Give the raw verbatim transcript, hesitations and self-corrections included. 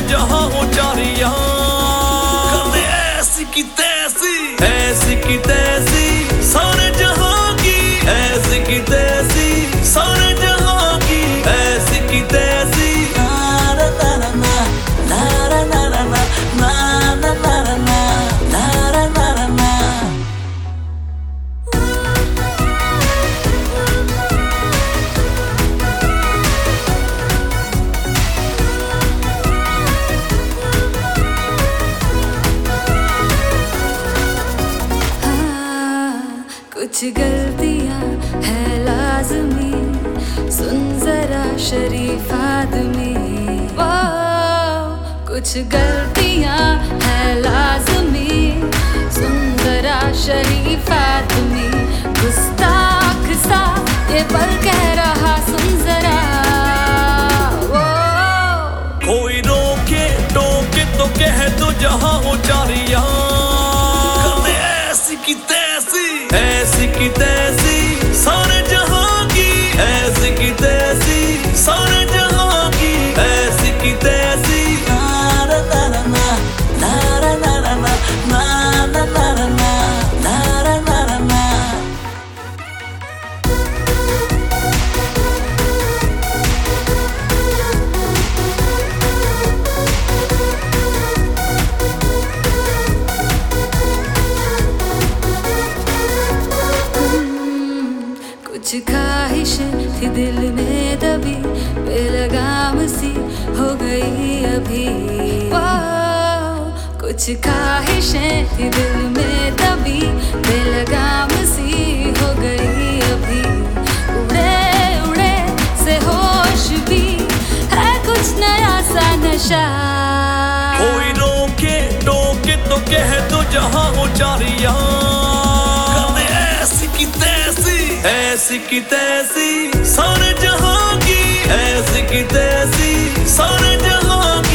जहां हो चारियां, कर दे ऐसी की तैसी, ऐसी की तैसी सारे जहां की, ऐसी की तैसी सारे जहां की, ऐसी की तैसी। कुछ गलतियां है लाज़मी, सुन जरा शरीफ आदमी। वो कुछ गलतियां है लाज़मी, सुन जरा शरीफ आदमी। गुस्ताख सा ये पल कह रहा, सुन जरा। वो कोई रोके टोके तो कह दो जहां हो चारियां, कर दे ऐसी की तैसी, ऐसी की तैसी सारे जहां की, ऐसी की तैसी सारे जहां की, ऐसी की तैसी। कुछ ख्वाहिशें थी दिल में दबी, बेलगाम सी हो गई अभी। वो कुछ ख्वाहिशें थी दिल में दबी, बेलगाम सी हो गई अभी। उड़े उड़े से होश भी है कुछ नया सा नशा। कोई रोके टोके तो कह दो जहां हो चारियां, कर दे ऐसी की तैसी, ऐसी की तैसी सारे जहां की, ऐसी की तैसी सारे जहां